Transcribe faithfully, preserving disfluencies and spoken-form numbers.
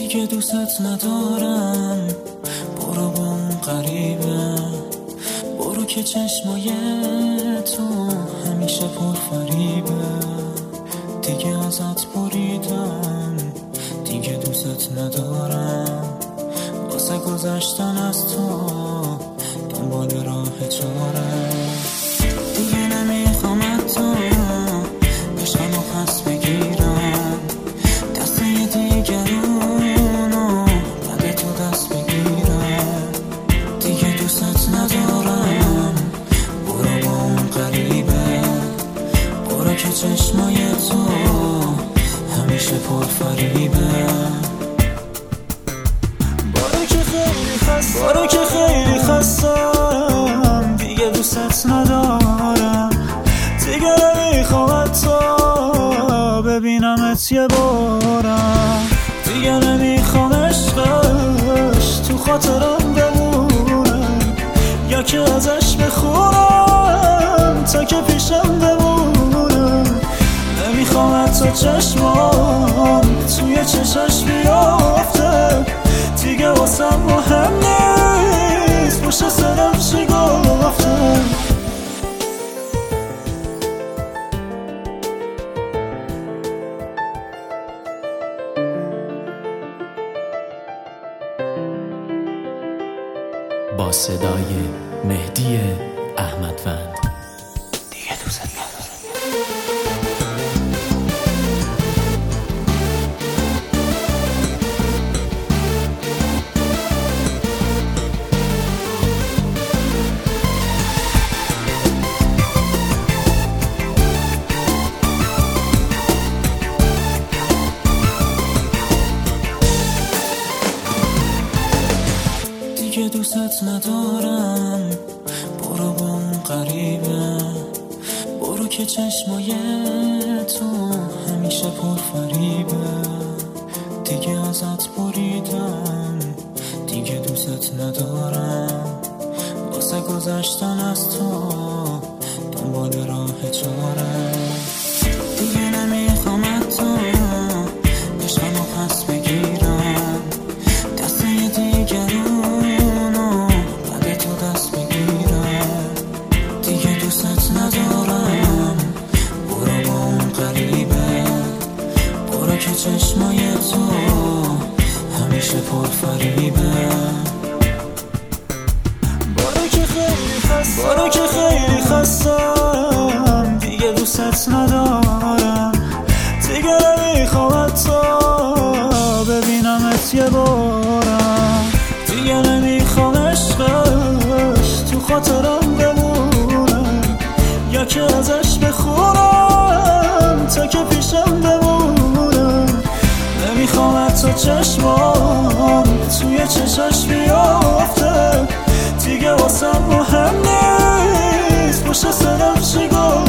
دیگه دوست ندارم، برو با اون غریبه، برو که چشمای تو همیشه پرفریبه. دیگه ازت بریدم، دیگه دوست ندارم، واسه گذشتن از تو دنبال راه چاره. دیگه نمیخوام تو عشقمو پس بگیرم، دست یه دیگرونو بعد تو دست بگیرم. دیگه دوست ندارم، برو با اون غریبه، برو که چشمای تو همیشه پرفریبه. برو که خیلی خستم، برو که خیلی خستم، دیگه دوست ندارم، دیگه نمیخوام تو ببینمت یه بارم. دیگه نمیخوام عشقش تو خاطرم بمونه، یا که ازش بخونم تا که پیشم بمونه. نمیخوام حتی چشمام توی چشاش بیافته، دیگه واسم مهم نیست پشت سرم چی گفته. با صدای مهدی احمدوند. دیگه دوست ندارم. دیگه دوست ندارم، برو با اون غریبه، برو که چشمای تو همیشه پرفریبه. دیگه ازت بریدم، دیگه دوست ندارم، واسه گذشتن از تو دنبال راه چاره. دیگه نمیخوام تو عشقمو پس بگیرم، دست یه دیگرونو بعد تو دست بگیرم. دیگه دوست ندارم، برو با اون غریبه، برو که چشمای تو همیشه پرفریبه. برو که خیلی خستم، برو که خیلی خستم، دیگه دوست ندارم، دیگه نمیخوام تو ببینمت یه بارم. دیگه نمیخوام عشقش تو خاطرم بمونه، یا که ازش بخونم تا که پیشم بمونه. نمیخوام حتی چشمام توی چشاش بیافته، دیگه واسم مهم نیست پشت سرم چی گفته.